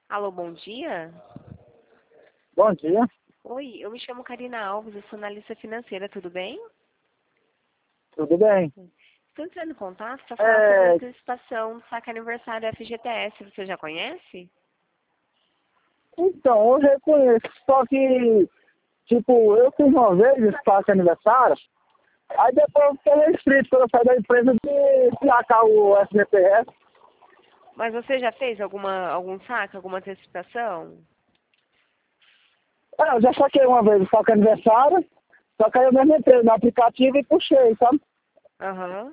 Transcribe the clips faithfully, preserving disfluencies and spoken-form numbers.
Alô, bom dia. Bom dia. Oi, eu me chamo Karina Alves, eu sou analista financeira, tudo bem? Tudo bem? Estou entrando em contato para falar sobre a É, antecipação do saque aniversário F G T S. Você já conhece? então, eu reconheço, só que, tipo, eu fiz uma vez esse passe aniversário, aí depois eu fiquei restrito quando eu saí da empresa de placar o F G T S. Mas você já fez alguma, algum saque, alguma antecipação? É, eu já saquei uma vez o saque aniversário, só que aí eu mesmo entrei no aplicativo e puxei, sabe? Aham.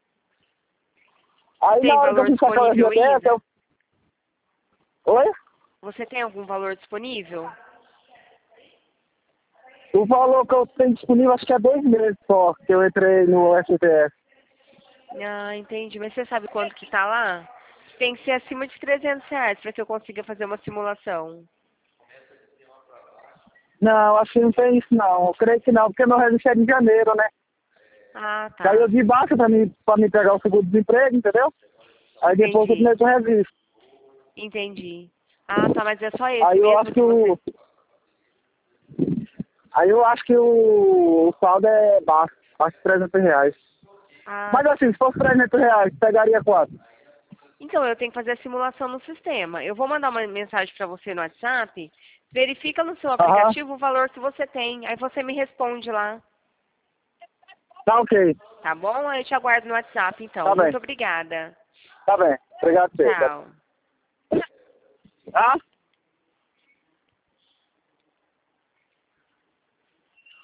E Aí na tem hora que eu valor fui sacar o disponível F G T S, ainda? eu... Oi? Você tem algum valor disponível? O valor que eu tenho disponível acho que é dois meses só, que eu entrei no F G T S. Ah, entendi. Mas você sabe quanto que tá lá? Tem que ser acima de trezentos reais para que eu consiga fazer uma simulação. Não, acho que não tem isso não, eu creio que não, porque meu registro é de janeiro, né? Ah, Caiu tá. de baixo pra mim, pra mim pegar o seguro-desemprego, entendeu? Aí depois eu Entendi. meto o registro. Entendi. Ah, tá, mas é só esse Aí eu acho mesmo que que você... o. Aí eu acho que o, o saldo é baixo, acho que trezentos reais. Ah, Mas assim, se fosse trezentos reais, pegaria quanto? então eu tenho que fazer a simulação no sistema. Eu vou mandar uma mensagem para você no WhatsApp. Verifica no seu Aham, aplicativo o valor que você tem. Aí você me responde lá. tá ok. Tá bom? Aí eu te aguardo no WhatsApp, então. Tá bem, Muito obrigada. tá bem. Obrigado, você. Tchau. Ah?